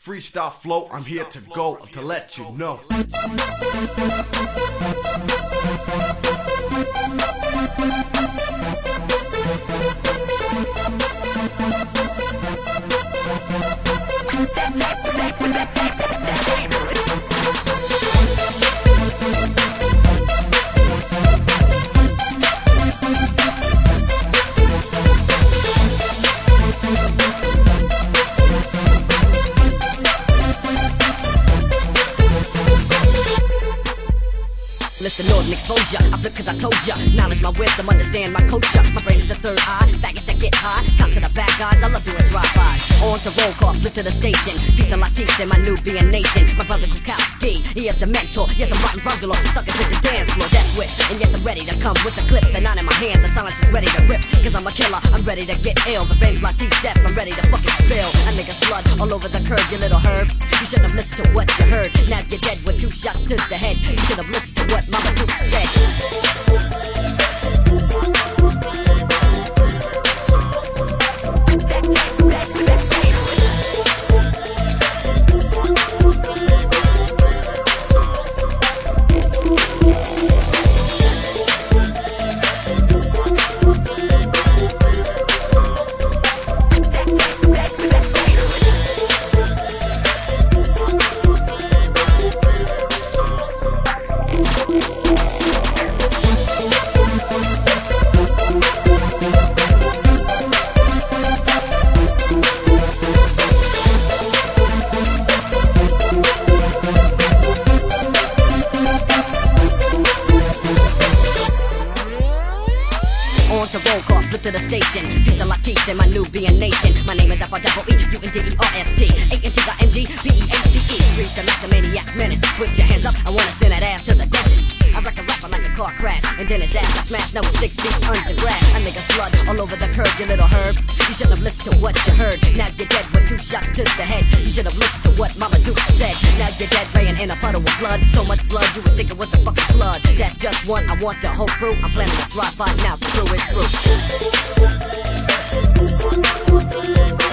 freestyle flow. I'm here to go to let you know. Listen, Northern exposure, I flip cause I told ya. Knowledge, my wisdom, understand my culture. My brain is the third eye, faggots that get high. Cops to the bad guys, I love doing drive-bys. On to roll call, flip to the station. Peace and Latisse in my Nubian nation. My brother Kukowski, he is the mentor. Yes, I'm rotten bungalow, suckers hit the dance floor. Death wish, and yes, I'm ready to come with a clip. And on in my hand, the silence is ready to rip. Cause I'm a killer, I'm ready to get ill. The brain's Latisse step, I'm ready to fucking spill. A nigga's blood all over the curb, you little herb. You shouldn't have listened to what you heard. Now you're dead with 2 shots to the head. You should have listened to what Mama Duke said. On to roll call, flip to the station. Peace and Latisse in my Nubian nation. My name is F-R-E-U-N-D-E-R-S-T A-N-T-I-N-G-B-E-A-C-E. Freeze the master menace. Put your hands up, I wanna send that ass to the dentist. I wreck a rapper like a car crash, and then his ass I smash. Now it's 6 feet under grass. A nigga's blood all over the curb, you little herb. You shouldn't have listened to what you heard. Now you're dead with 2 shots to the head. You should have listened to what Mama Duke said. Now you're dead laying in a puddle of blood. So much blood you would think it was a fucking flood. That's just one, I want the whole crew. I'm planning to drive by now through it through.